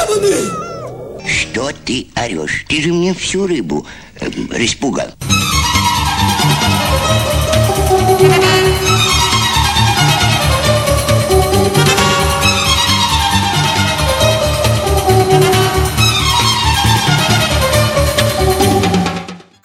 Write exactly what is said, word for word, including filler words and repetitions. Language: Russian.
демоны! Что ты орешь? Ты же мне всю рыбу э, распугал.